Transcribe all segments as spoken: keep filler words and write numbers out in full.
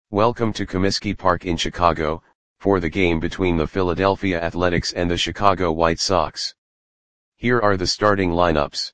Welcome to Comiskey Park in Chicago, for the game between the Philadelphia Athletics and the Chicago White Sox. Here are the starting lineups.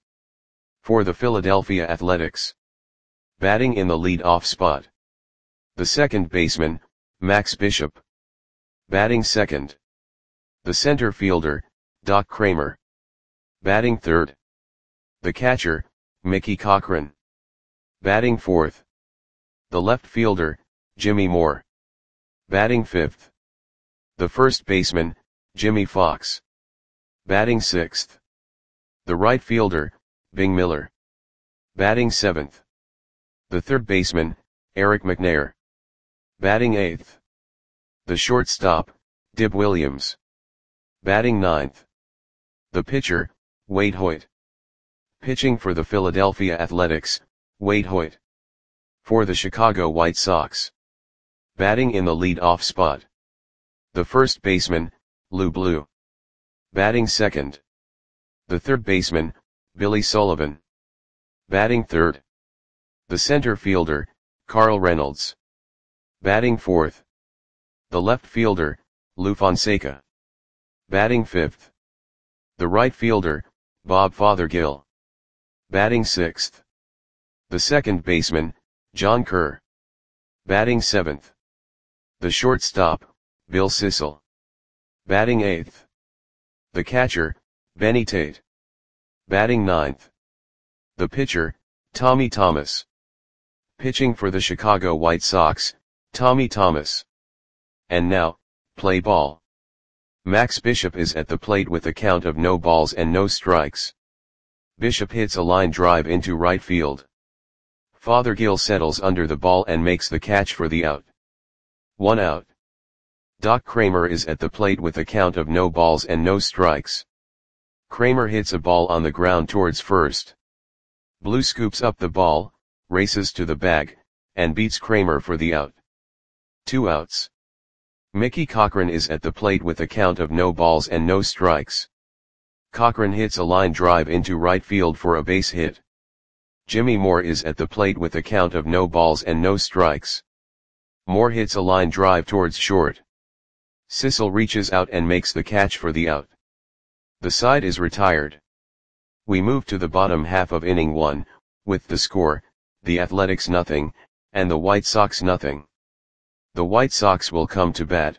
For the Philadelphia Athletics. Batting in the lead-off spot. The second baseman, Max Bishop. Batting second. The center fielder, Doc Cramer. Batting third. The catcher, Mickey Cochrane. Batting fourth. The left fielder, Jimmy Moore. Batting fifth. The first baseman, Jimmie Foxx. Batting sixth. The right fielder, Bing Miller. Batting seventh. The third baseman, Eric McNair. Batting eighth. The shortstop, Dib Williams. Batting ninth. The pitcher, Waite Hoyt. Pitching for the Philadelphia Athletics, Waite Hoyt. For the Chicago White Sox. Batting in the lead-off spot. The first baseman, Lou Blue. Batting second. The third baseman, Billy Sullivan. Batting third. The center fielder, Carl Reynolds. Batting fourth. The left fielder, Lou Fonseca. Batting fifth. The right fielder, Bob Fothergill. Batting sixth. The second baseman, John Kerr. Batting seventh. The shortstop, Bill Sissel. Batting eighth. The catcher, Benny Tate. Batting ninth. The pitcher, Tommy Thomas. Pitching for the Chicago White Sox, Tommy Thomas. And now, play ball. Max Bishop is at the plate with a count of no balls and no strikes. Bishop hits a line drive into right field. Fothergill settles under the ball and makes the catch for the out. One out. Doc Cramer is at the plate with a count of no balls and no strikes. Cramer hits a ball on the ground towards first. Blue scoops up the ball, races to the bag, and beats Cramer for the out. Two outs. Mickey Cochrane is at the plate with a count of no balls and no strikes. Cochrane hits a line drive into right field for a base hit. Jimmy Moore is at the plate with a count of no balls and no strikes. Moore hits a line drive towards short. Sissel reaches out and makes the catch for the out. The side is retired. We move to the bottom half of inning one, with the score, the Athletics nothing, and the White Sox nothing. The White Sox will come to bat.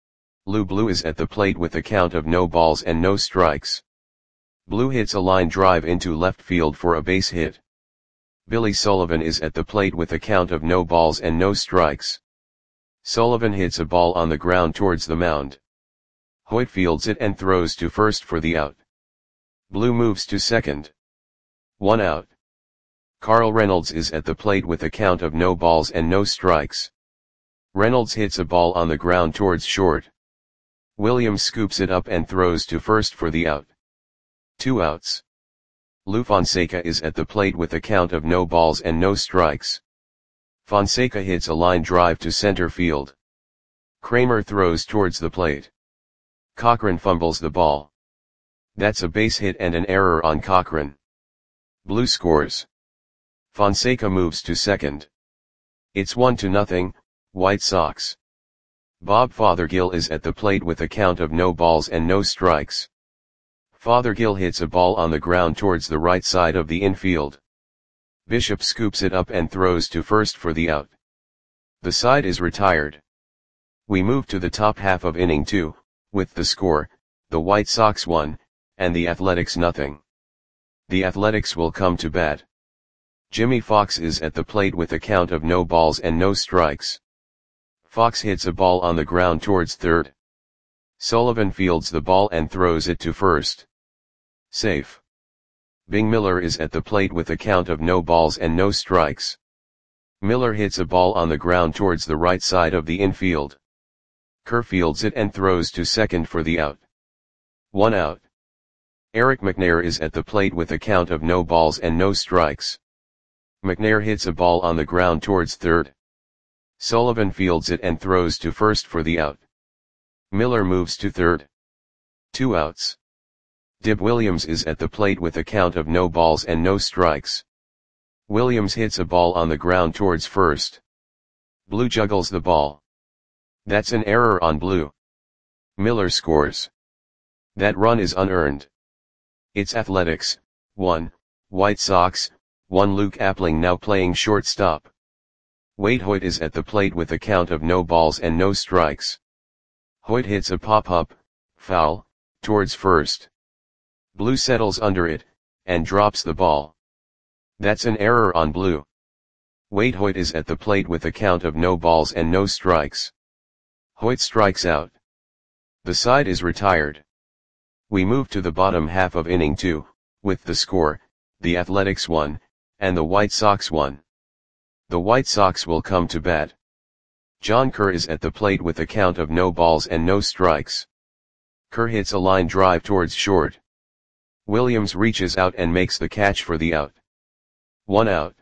Lou Blue is at the plate with a count of no balls and no strikes. Blue hits a line drive into left field for a base hit. Billy Sullivan is at the plate with a count of no balls and no strikes. Sullivan hits a ball on the ground towards the mound. Hoyt fields it and throws to first for the out. Blue moves to second. One out. Carl Reynolds is at the plate with a count of no balls and no strikes. Reynolds hits a ball on the ground towards short. Williams scoops it up and throws to first for the out. Two outs. Lou Fonseca is at the plate with a count of no balls and no strikes. Fonseca hits a line drive to center field. Cramer throws towards the plate. Cochrane fumbles the ball. That's a base hit and an error on Cochrane. Blue scores. Fonseca moves to second. It's one to nothing, White Sox. Bob Fothergill is at the plate with a count of no balls and no strikes. Fothergill hits a ball on the ground towards the right side of the infield. Bishop scoops it up and throws to first for the out. The side is retired. We move to the top half of inning two, with the score, the White Sox one, and the Athletics nothing. The Athletics will come to bat. Jimmie Foxx is at the plate with a count of no balls and no strikes. Foxx hits a ball on the ground towards third. Sullivan fields the ball and throws it to first. Safe. Bing Miller is at the plate with a count of no balls and no strikes. Miller hits a ball on the ground towards the right side of the infield. Kerr fields it and throws to second for the out. One out. Eric McNair is at the plate with a count of no balls and no strikes. McNair hits a ball on the ground towards third. Sullivan fields it and throws to first for the out. Miller moves to third. Two outs. Dib Williams is at the plate with a count of no balls and no strikes. Williams hits a ball on the ground towards first. Blue juggles the ball. That's an error on blue. Miller scores. That run is unearned. It's Athletics, one, White Sox, one. Luke Appling now playing shortstop. Wade Hoyt is at the plate with a count of no balls and no strikes. Hoyt hits a pop-up, foul, towards first. Blue settles under it, and drops the ball. That's an error on blue. Wade Hoyt is at the plate with a count of no balls and no strikes. Hoyt strikes out. The side is retired. We move to the bottom half of inning two, with the score, the Athletics one, and the White Sox one. The White Sox will come to bat. John Kerr is at the plate with a count of no balls and no strikes. Kerr hits a line drive towards short. Williams reaches out and makes the catch for the out. One out.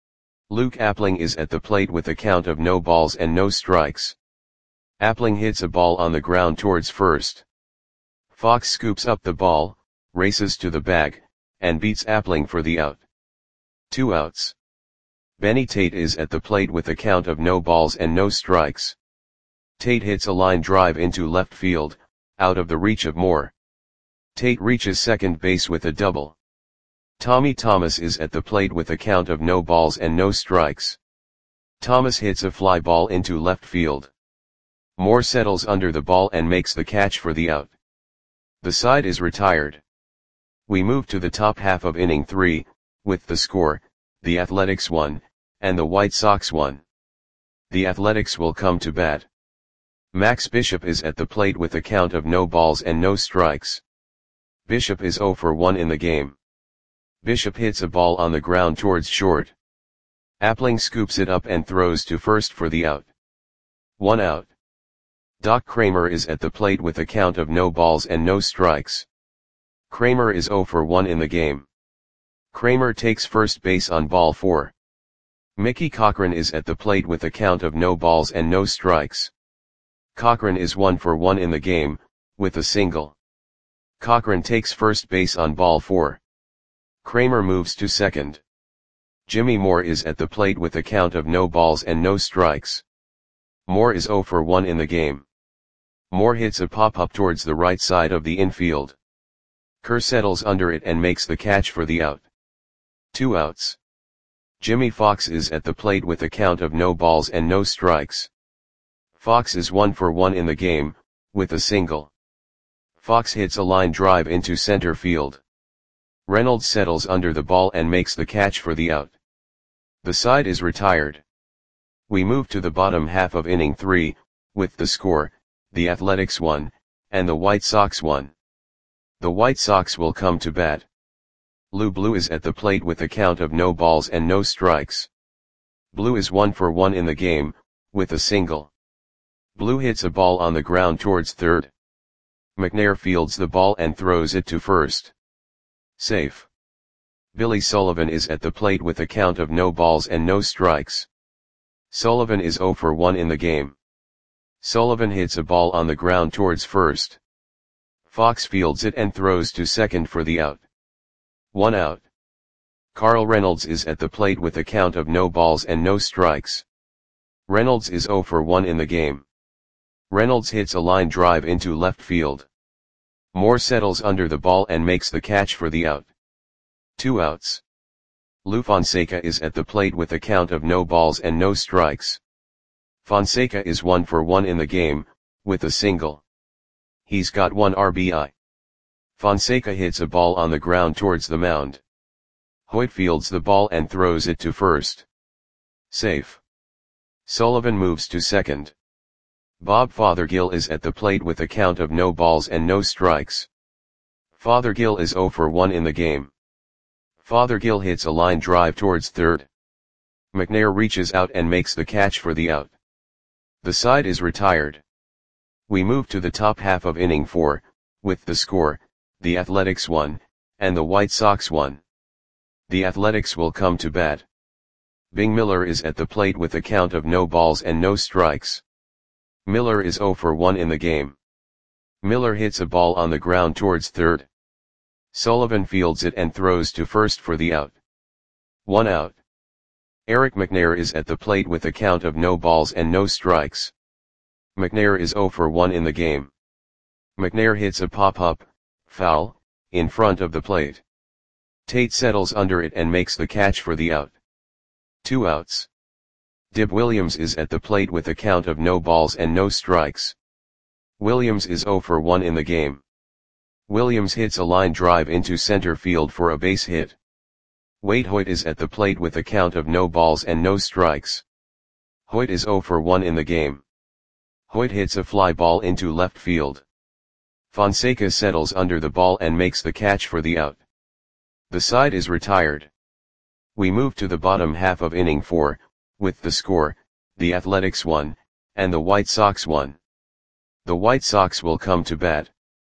Luke Appling is at the plate with a count of no balls and no strikes. Appling hits a ball on the ground towards first. Fox scoops up the ball, races to the bag, and beats Appling for the out. Two outs. Benny Tate is at the plate with a count of no balls and no strikes. Tate hits a line drive into left field, out of the reach of Moore. Tate reaches second base with a double. Tommy Thomas is at the plate with a count of no balls and no strikes. Thomas hits a fly ball into left field. Moore settles under the ball and makes the catch for the out. The side is retired. We move to the top half of inning three, with the score, the Athletics one, and the White Sox one. The Athletics will come to bat. Max Bishop is at the plate with a count of no balls and no strikes. Bishop is oh for one in the game. Bishop hits a ball on the ground towards short. Appling scoops it up and throws to first for the out. One out. Doc Kramer is at the plate with a count of no balls and no strikes. Kramer is oh for one in the game. Kramer takes first base on ball four. Mickey Cochran is at the plate with a count of no balls and no strikes. Cochran is one for one in the game, with a single. Cochran takes first base on ball four. Kramer moves to second. Jimmy Moore is at the plate with a count of no balls and no strikes. Moore is oh for one in the game. Moore hits a pop-up towards the right side of the infield. Kerr settles under it and makes the catch for the out. Two outs. Jimmy Fox is at the plate with a count of no balls and no strikes. Fox is one for one in the game, with a single. Fox hits a line drive into center field. Reynolds settles under the ball and makes the catch for the out. The side is retired. We move to the bottom half of inning three, with the score, the Athletics one, and the White Sox one. The White Sox will come to bat. Lou Blue is at the plate with a count of no balls and no strikes. Blue is one for one in the game, with a single. Blue hits a ball on the ground towards third. McNair fields the ball and throws it to first. Safe. Billy Sullivan is at the plate with a count of no balls and no strikes. Sullivan is oh for one in the game. Sullivan hits a ball on the ground towards first. Fox fields it and throws to second for the out. One out. Carl Reynolds is at the plate with a count of no balls and no strikes. Reynolds is oh for one in the game. Reynolds hits a line drive into left field. Moore settles under the ball and makes the catch for the out. Two outs. Lou Fonseca is at the plate with a count of no balls and no strikes. Fonseca is one for one in the game, with a single. He's got one R B I. Fonseca hits a ball on the ground towards the mound. Hoyt fields the ball and throws it to first. Safe. Sullivan moves to second. Bob Fothergill is at the plate with a count of no balls and no strikes. Fothergill is oh for one in the game. Fothergill hits a line drive towards third. McNair reaches out and makes the catch for the out. The side is retired. We move to the top half of inning four, with the score, the Athletics one, and the White Sox one. The Athletics will come to bat. Bing Miller is at the plate with a count of no balls and no strikes. Miller is oh for one in the game. Miller hits a ball on the ground towards third. Sullivan fields it and throws to first for the out. One out. Eric McNair is at the plate with a count of no balls and no strikes. McNair is zero for one in the game. McNair hits a pop-up, foul, in front of the plate. Tate settles under it and makes the catch for the out. Two outs. Dib Williams is at the plate with a count of no balls and no strikes. Williams is zero for one in the game. Williams hits a line drive into center field for a base hit. Wade Hoyt is at the plate with a count of no balls and no strikes. Hoyt is zero for one in the game. Hoyt hits a fly ball into left field. Fonseca settles under the ball and makes the catch for the out. The side is retired. We move to the bottom half of inning four, with the score, the Athletics one, and the White Sox one. The White Sox will come to bat.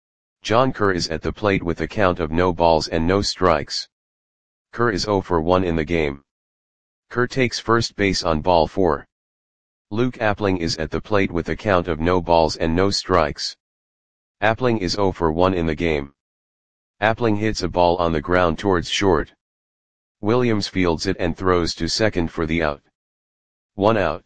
John Kerr is at the plate with a count of no balls and no strikes. Kerr is zero for one in the game. Kerr takes first base on ball four. Luke Appling is at the plate with a count of no balls and no strikes. Appling is zero for one in the game. Appling hits a ball on the ground towards short. Williams fields it and throws to second for the out. One out.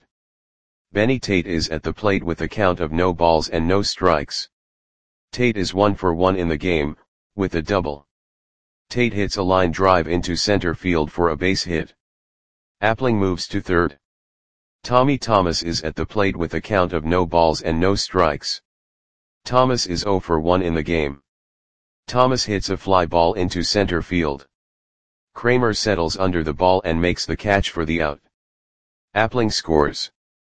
Benny Tate is at the plate with a count of no balls and no strikes. Tate is one for one in the game, with a double. Tate hits a line drive into center field for a base hit. Appling moves to third. Tommy Thomas is at the plate with a count of no balls and no strikes. Thomas is zero for one in the game. Thomas hits a fly ball into center field. Kramer settles under the ball and makes the catch for the out. Appling scores.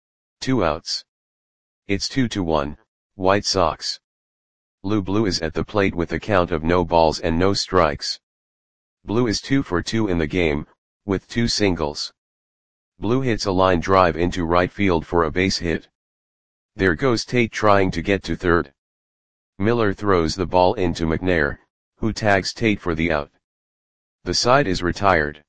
Two outs. It's two to one, White Sox. Lou Blue is at the plate with a count of no balls and no strikes. Blue is two for two in the game, with two singles. Blue hits a line drive into right field for a base hit. There goes Tate trying to get to third. Miller throws the ball into McNair, who tags Tate for the out. The side is retired.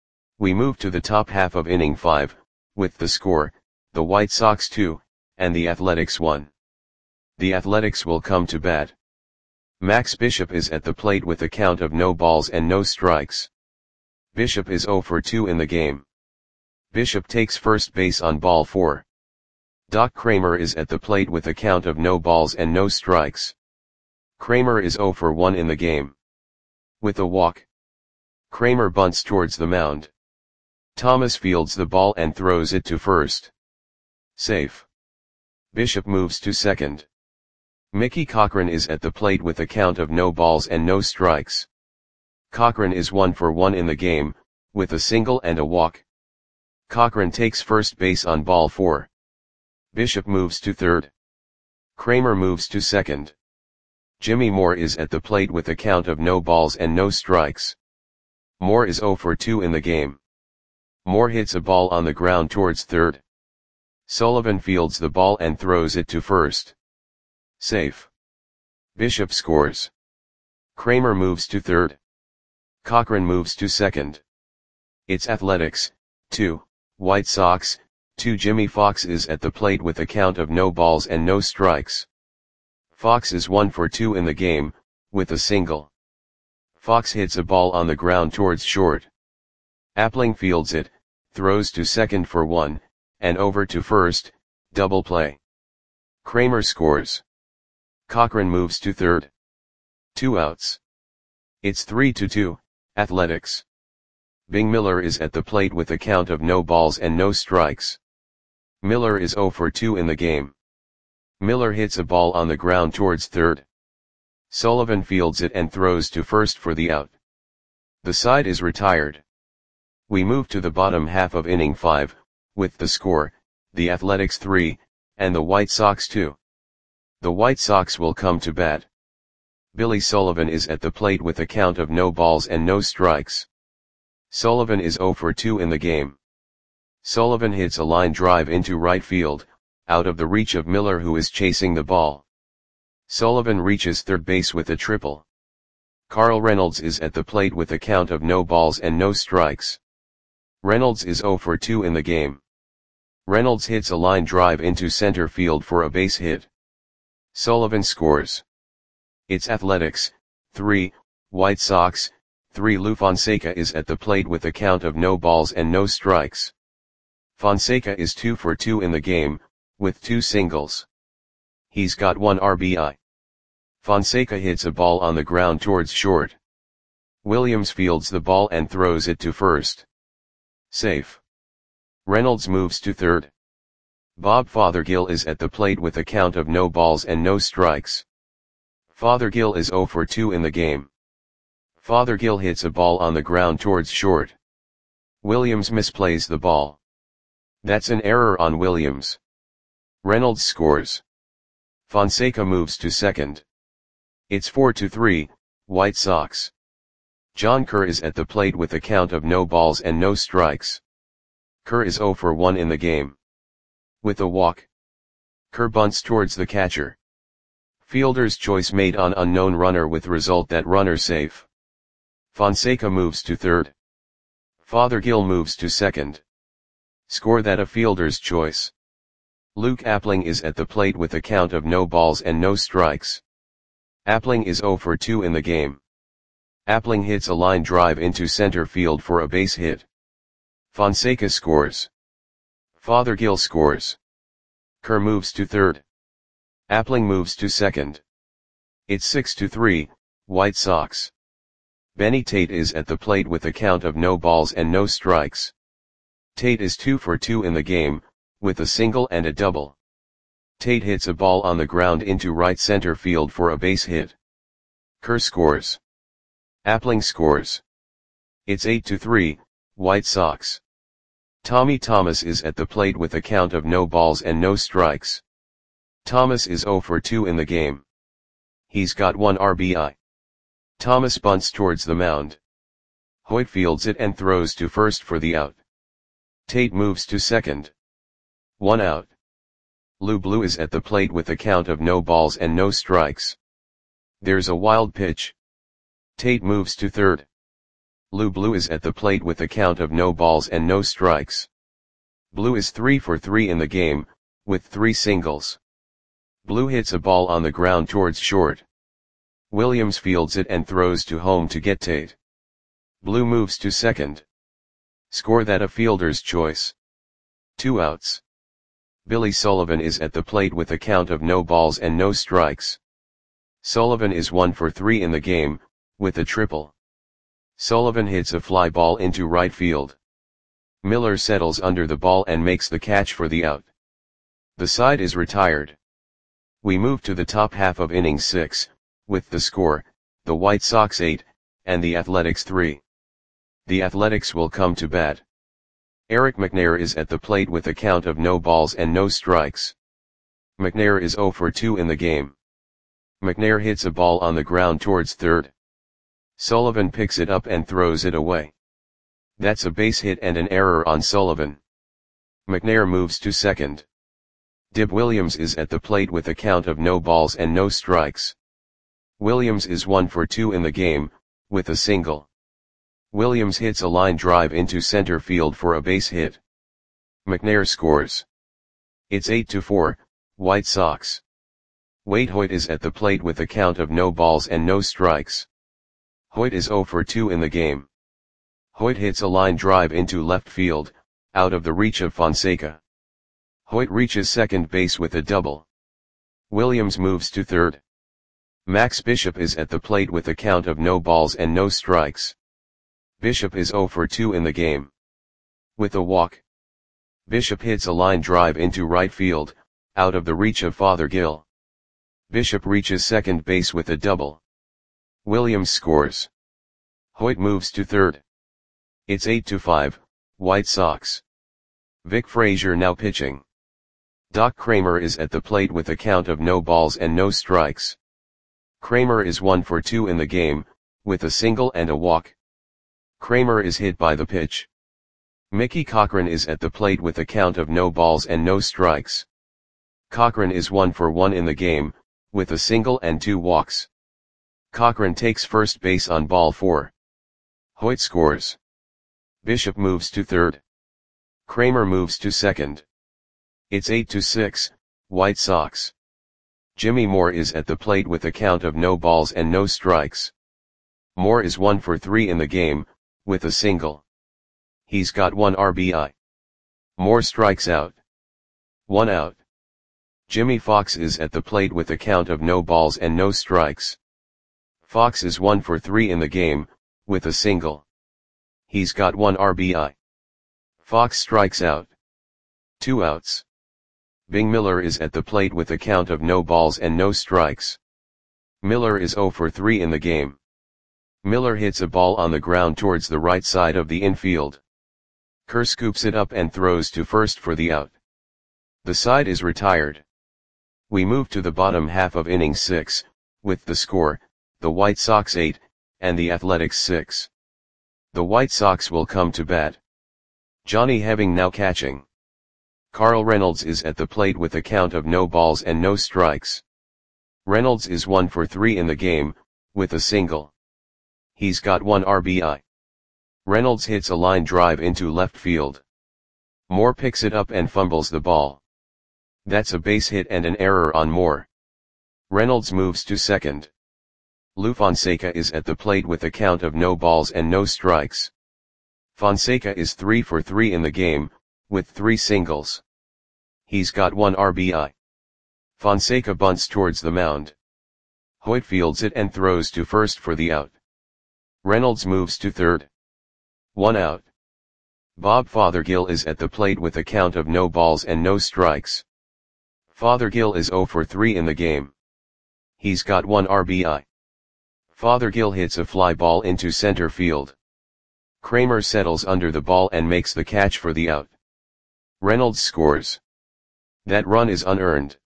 We move to the top half of inning five, with the score, the White Sox two, and the Athletics one. The Athletics will come to bat. Max Bishop is at the plate with a count of no balls and no strikes. Bishop is zero for two in the game. Bishop takes first base on ball four. Doc Kramer is at the plate with a count of no balls and no strikes. Kramer is zero for one in the game. With a walk. Kramer bunts towards the mound. Thomas fields the ball and throws it to first. Safe. Bishop moves to second. Mickey Cochran is at the plate with a count of no balls and no strikes. Cochran is one for one in the game, with a single and a walk. Cochran takes first base on ball four. Bishop moves to third. Kramer moves to second. Jimmy Moore is at the plate with a count of no balls and no strikes. Moore is zero for two in the game. Moore hits a ball on the ground towards third. Sullivan fields the ball and throws it to first. Safe. Bishop scores. Kramer moves to third. Cochran moves to second. It's Athletics, two, White Sox, two. Jimmy Fox is at the plate with a count of no balls and no strikes. Fox is one for two in the game, with a single. Fox hits a ball on the ground towards short. Appling fields it, throws to second for one, and over to first, double play. Kramer scores. Cochran moves to third. Two outs. It's three to two, Athletics. Bing Miller is at the plate with a count of no balls and no strikes. Miller is zero for two in the game. Miller hits a ball on the ground towards third. Sullivan fields it and throws to first for the out. The side is retired. We move to the bottom half of inning five, with the score, the Athletics three, and the White Sox two. The White Sox will come to bat. Billy Sullivan is at the plate with a count of no balls and no strikes. Sullivan is zero for two in the game. Sullivan hits a line drive into right field, out of the reach of Miller, who is chasing the ball. Sullivan reaches third base with a triple. Carl Reynolds is at the plate with a count of no balls and no strikes. Reynolds is zero for two in the game. Reynolds hits a line drive into center field for a base hit. Sullivan scores. It's Athletics, three, White Sox, three Lou Fonseca is at the plate with a count of no balls and no strikes. Fonseca is two for two in the game, with two singles. He's got one R B I. Fonseca hits a ball on the ground towards short. Williams fields the ball and throws it to first. Safe. Reynolds moves to third. Bob Fothergill is at the plate with a count of no balls and no strikes. Fothergill is zero for two in the game. Fothergill hits a ball on the ground towards short. Williams misplays the ball. That's an error on Williams. Reynolds scores. Fonseca moves to second. It's four to three, White Sox. John Kerr is at the plate with a count of no balls and no strikes. Kerr is zero for one in the game. With a walk. Kerr bunts towards the catcher. Fielder's choice made on unknown runner with result that runner safe. Fonseca moves to third. Fothergill moves to second. Score that a fielder's choice. Luke Appling is at the plate with a count of no balls and no strikes. Appling is zero for two in the game. Appling hits a line drive into center field for a base hit. Fonseca scores. Fothergill scores. Kerr moves to third. Appling moves to second. It's six to three, White Sox. Benny Tate is at the plate with a count of no balls and no strikes. Tate is two for two in the game, with a single and a double. Tate hits a ball on the ground into right center field for a base hit. Kerr scores. Appling scores. It's eight to three, White Sox. Tommy Thomas is at the plate with a count of no balls and no strikes. Thomas is zero for two in the game. He's got one R B I. Thomas bunts towards the mound. Hoyt fields it and throws to first for the out. Tate moves to second. One out. Lou Blue is at the plate with a count of no balls and no strikes. There's a wild pitch. Tate moves to third. Lou Blue is at the plate with a count of no balls and no strikes. Blue is three for three in the game, with three singles. Blue hits a ball on the ground towards short. Williams fields it and throws to home to get Tate. Blue moves to second. Score that a fielder's choice. Two outs. Billy Sullivan is at the plate with a count of no balls and no strikes. Sullivan is one for three in the game, with a triple. Sullivan hits a fly ball into right field. Miller settles under the ball and makes the catch for the out. The side is retired. We move to the top half of inning six, with the score, the White Sox eight, and the Athletics three. The Athletics will come to bat. Eric McNair is at the plate with a count of no balls and no strikes. McNair is zero for two in the game. McNair hits a ball on the ground towards third. Sullivan picks it up and throws it away. That's a base hit and an error on Sullivan. McNair moves to second. Dib Williams is at the plate with a count of no balls and no strikes. Williams is one for two in the game, with a single. Williams hits a line drive into center field for a base hit. McNair scores. It's eight to four, White Sox. Wade Hoyt is at the plate with a count of no balls and no strikes. Hoyt is zero for two in the game. Hoyt hits a line drive into left field, out of the reach of Fonseca. Hoyt reaches second base with a double. Williams moves to third. Max Bishop is at the plate with a count of no balls and no strikes. Bishop is zero for two in the game. With a walk. Bishop hits a line drive into right field, out of the reach of Fothergill. Bishop reaches second base with a double. Williams scores. Hoyt moves to third. It's eight to five, White Sox. Vic Frazier now pitching. Doc Kramer is at the plate with a count of no balls and no strikes. Kramer is one for two in the game, with a single and a walk. Kramer is hit by the pitch. Mickey Cochran is at the plate with a count of no balls and no strikes. Cochran is one for one in the game, with a single and two walks. Cochran takes first base on ball four. Hoyt scores. Bishop moves to third. Kramer moves to second. It's eight to six, White Sox. Jimmy Moore is at the plate with a count of no balls and no strikes. Moore is one for three in the game, with a single. He's got one R B I. Moore strikes out. One out. Jimmy Fox is at the plate with a count of no balls and no strikes. Fox is one for three in the game, with a single. He's got one R B I. Fox strikes out. Two outs. Bing Miller is at the plate with a count of no balls and no strikes. Miller is zero for three in the game. Miller hits a ball on the ground towards the right side of the infield. Kerr scoops it up and throws to first for the out. The side is retired. We move to the bottom half of inning six, with the score, the White Sox eight, and the Athletics six. The White Sox will come to bat. Johnny Heving now catching. Carl Reynolds is at the plate with a count of no balls and no strikes. Reynolds is one for three in the game, with a single. He's got one R B I. Reynolds hits a line drive into left field. Moore picks it up and fumbles the ball. That's a base hit and an error on Moore. Reynolds moves to second. Lou Fonseca is at the plate with a count of no balls and no strikes. Fonseca is three for three in the game, with three singles. He's got one R B I. Fonseca bunts towards the mound. Hoyt fields it and throws to first for the out. Reynolds moves to third. One out. Bob Fothergill is at the plate with a count of no balls and no strikes. Fothergill is zero for three in the game. He's got one R B I. Fothergill hits a fly ball into center field. Kramer settles under the ball and makes the catch for the out. Reynolds scores. That run is unearned.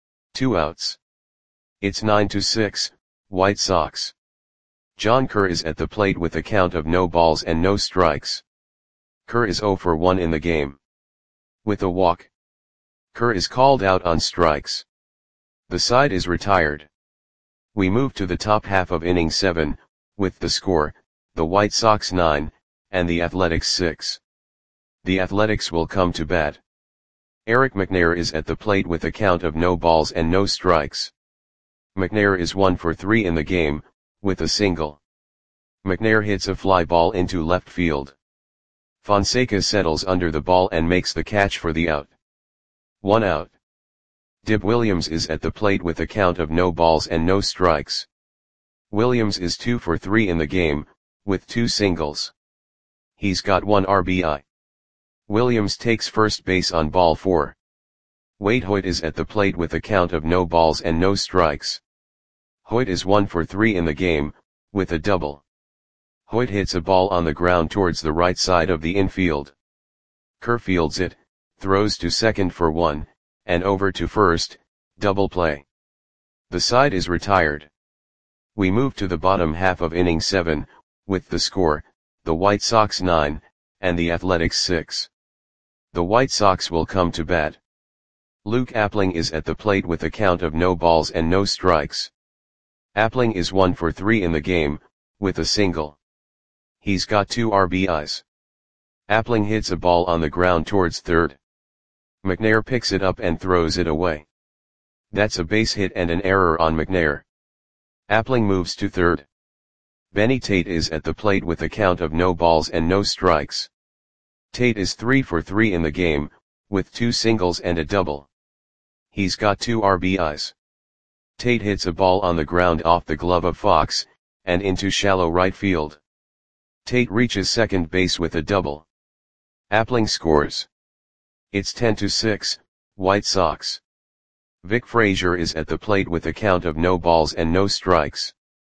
Two outs. It's nine to six, White Sox. John Kerr is at the plate with a count of no balls and no strikes. Kerr is zero for one in the game. With a walk. Kerr is called out on strikes. The side is retired. We move to the top half of inning seven, with the score, the White Sox nine, and the Athletics six. The Athletics will come to bat. Eric McNair is at the plate with a count of no balls and no strikes. McNair is one for three in the game, with a single. McNair hits a fly ball into left field. Fonseca settles under the ball and makes the catch for the out. One out. Dib Williams is at the plate with a count of no balls and no strikes. Williams is two for three in the game, with two singles. He's got one R B I. Williams takes first base on ball four. Wade Hoyt is at the plate with a count of no balls and no strikes. Hoyt is one for three in the game, with a double. Hoyt hits a ball on the ground towards the right side of the infield. Kerr fields it, throws to second for one, and over to first, double play. The side is retired. We move to the bottom half of inning seven, with the score, the White Sox nine, and the Athletics six. The White Sox will come to bat. Luke Appling is at the plate with a count of no balls and no strikes. Appling is one for three in the game, with a single. He's got two R B Is. Appling hits a ball on the ground towards third. McNair picks it up and throws it away. That's a base hit and an error on McNair. Appling moves to third. Benny Tate is at the plate with a count of no balls and no strikes. Tate is three for three in the game, with two singles and a double. He's got two R B Is. Tate hits a ball on the ground off the glove of Fox, and into shallow right field. Tate reaches second base with a double. Appling scores. It's ten to six, White Sox. Vic Frazier is at the plate with a count of no balls and no strikes.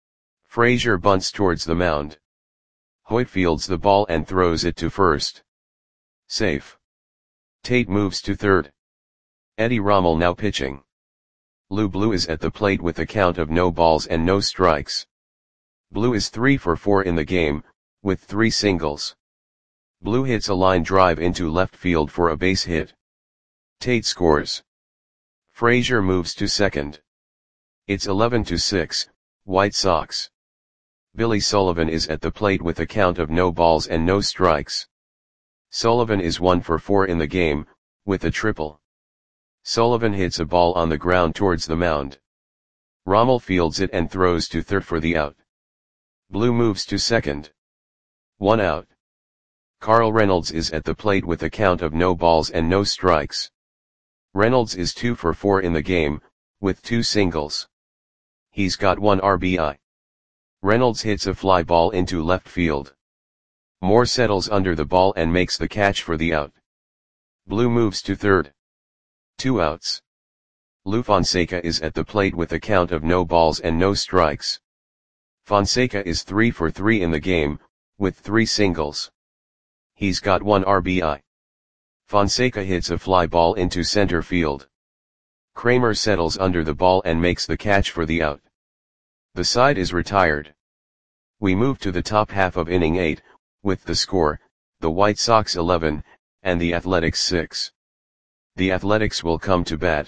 Frazier bunts towards the mound. Hoyt fields the ball and throws it to first. Safe. Tate moves to third. Eddie Rommel now pitching. Lou Blue is at the plate with a count of no balls and no strikes. Blue is three for four in the game, with three singles. Blue hits a line drive into left field for a base hit. Tate scores. Frazier moves to second. It's eleven to six, White Sox. Billy Sullivan is at the plate with a count of no balls and no strikes. Sullivan is one for four in the game, with a triple. Sullivan hits a ball on the ground towards the mound. Rommel fields it and throws to third for the out. Blue moves to second. One out. Carl Reynolds is at the plate with a count of no balls and no strikes. Reynolds is two for four in the game, with two singles. He's got one R B I. Reynolds hits a fly ball into left field. Moore settles under the ball and makes the catch for the out. Blue moves to third. Two outs. Lou Fonseca is at the plate with a count of no balls and no strikes. Fonseca is three for three in the game, with three singles. He's got one R B I. Fonseca hits a fly ball into center field. Kramer settles under the ball and makes the catch for the out. The side is retired. We move to the top half of inning eight, with the score, the White Sox eleven, and the Athletics six. The Athletics will come to bat.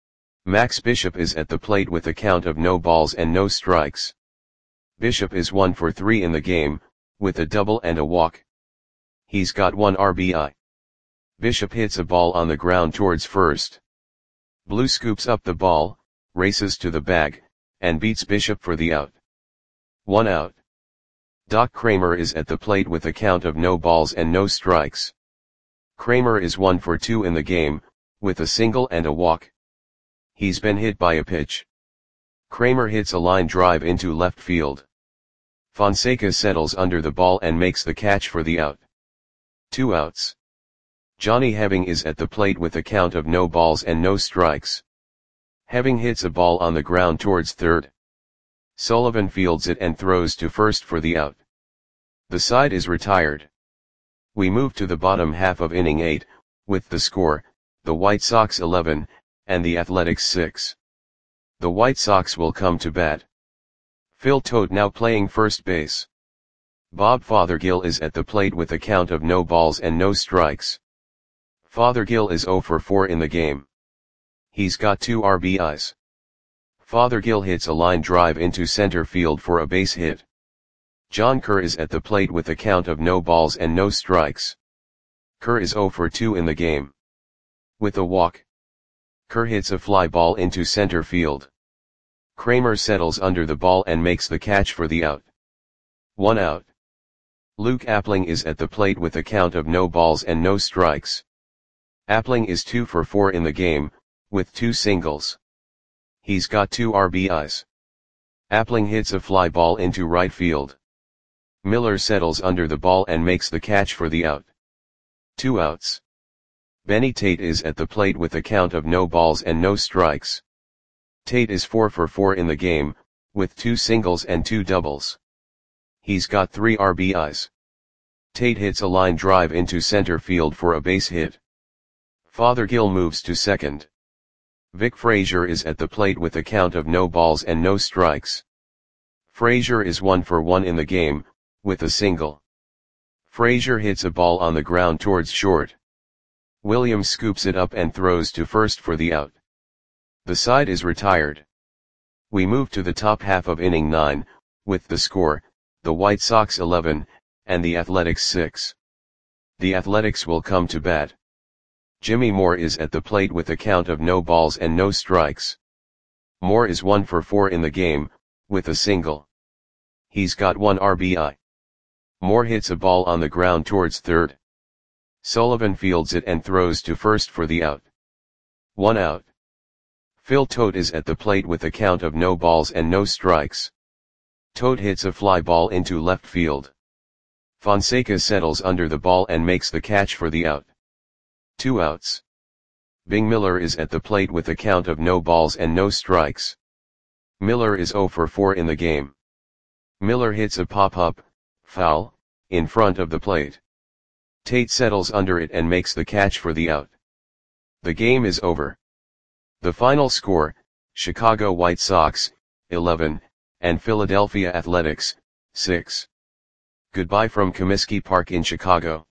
Max Bishop is at the plate with a count of no balls and no strikes. Bishop is one for three in the game, with a double and a walk. He's got one R B I. Bishop hits a ball on the ground towards first. Blue scoops up the ball, races to the bag, and beats Bishop for the out. One out. Doc Kramer is at the plate with a count of no balls and no strikes. Kramer is one for two in the game, with a single and a walk. He's been hit by a pitch. Kramer hits a line drive into left field. Fonseca settles under the ball and makes the catch for the out. Two outs. Johnny Heving is at the plate with a count of no balls and no strikes. Heving hits a ball on the ground towards third. Sullivan fields it and throws to first for the out. The side is retired. We move to the bottom half of inning eight, with the score, the White Sox eleven, and the Athletics six. The White Sox will come to bat. Phil Todt now playing first base. Bob Fothergill is at the plate with a count of no balls and no strikes. Fothergill is zero for four in the game. He's got two R B Is. Fothergill hits a line drive into center field for a base hit. John Kerr is at the plate with a count of no balls and no strikes. Kerr is zero for two in the game. With a walk. Kerr hits a fly ball into center field. Kramer settles under the ball and makes the catch for the out. One out. Luke Appling is at the plate with a count of no balls and no strikes. Appling is two for four in the game, with two singles. He's got two R B Is. Appling hits a fly ball into right field. Miller settles under the ball and makes the catch for the out. Two outs. Benny Tate is at the plate with a count of no balls and no strikes. Tate is four for four in the game, with two singles and two doubles. He's got three R B Is. Tate hits a line drive into center field for a base hit. Fothergill moves to second. Vic Frazier is at the plate with a count of no balls and no strikes. Frazier is one for one in the game, with a single. Frazier hits a ball on the ground towards short. Williams scoops it up and throws to first for the out. The side is retired. We move to the top half of inning nine, with the score, the White Sox eleven, and the Athletics six. The Athletics will come to bat. Jimmy Moore is at the plate with a count of no balls and no strikes. Moore is one for four in the game, with a single. He's got one R B I. Moore hits a ball on the ground towards third. Sullivan fields it and throws to first for the out. One out. Phil Todt is at the plate with a count of no balls and no strikes. Todt hits a fly ball into left field. Fonseca settles under the ball and makes the catch for the out. Two outs. Bing Miller is at the plate with a count of no balls and no strikes. Miller is zero for four in the game. Miller hits a pop-up, foul, in front of the plate. Tate settles under it and makes the catch for the out. The game is over. The final score, Chicago White Sox, eleven, and Philadelphia Athletics, six. Goodbye from Comiskey Park in Chicago.